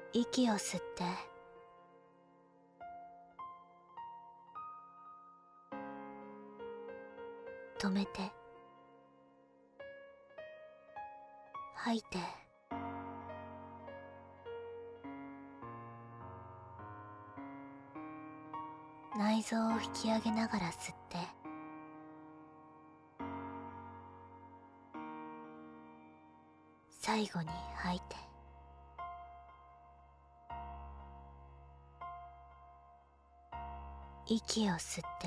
息を吸って止めて吐いて内臓を引き上げながら吸って最後に吐いて息を吸って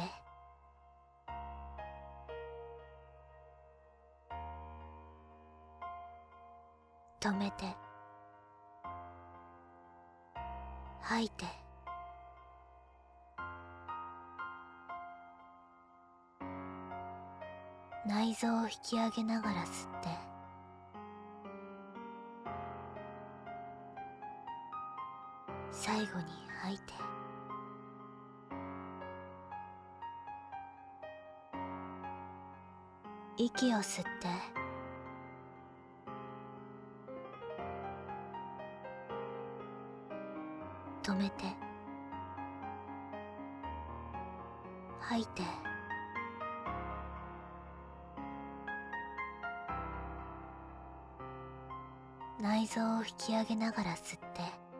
止めて吐いて内臓を引き上げながら吸って最後に吐いて息を吸って止めて吐いて内臓を引き上げながら吸って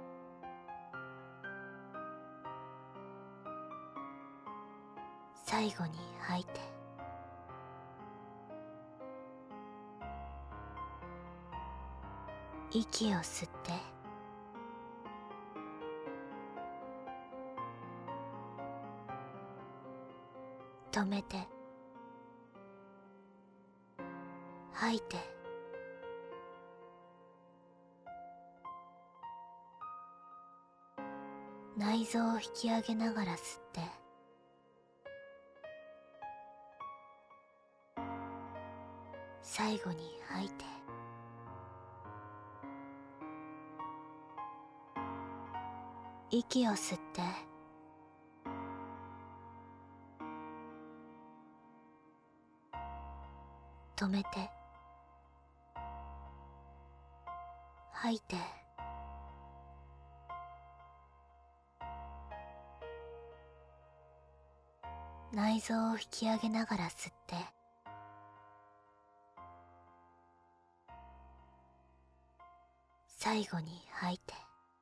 最後に吐いて息を吸って止めて吐いて内臓を引き上げながら吸って最後に吐いて息を吸って止めて吐いて内臓を引き上げながら吸って最後に吐いて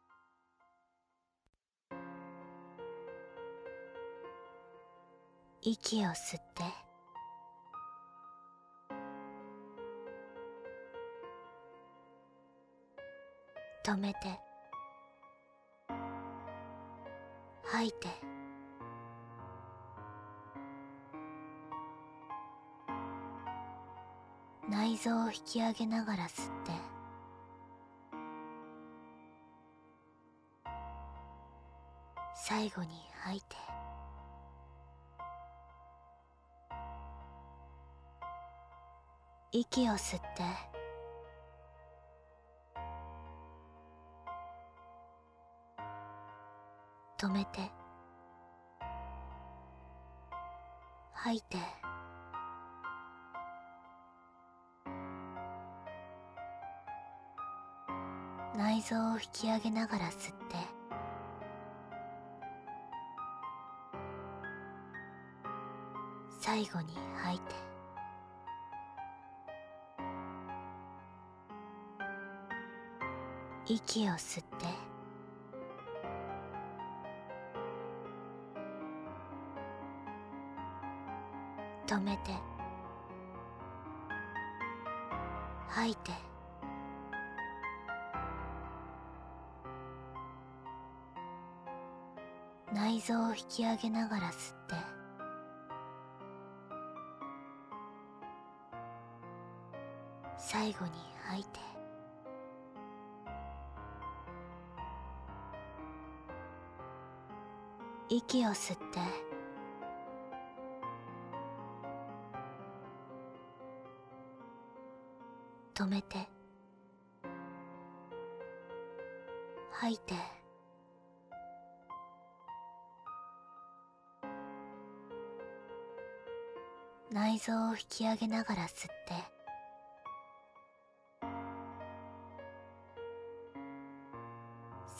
息を吸って止めて吐いて内臓を引き上げながら吸って最後に吐いて息を吸って止めて吐いて内臓を引き上げながら吸って最後に吐いて息を吸って止めて吐いて内臓を引き上げながら吸って最後に吐いて息を吸って止めて吐いて内臓を引き上げながら吸って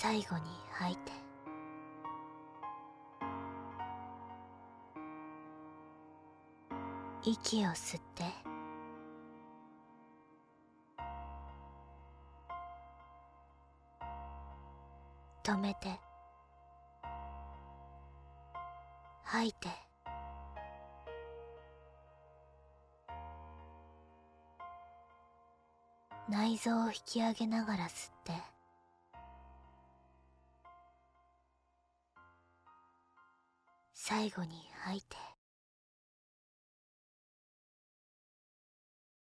最後に吐いて、息を吸って、止めて、吐いて、内臓を引き上げながら吸って、最後に吐いて。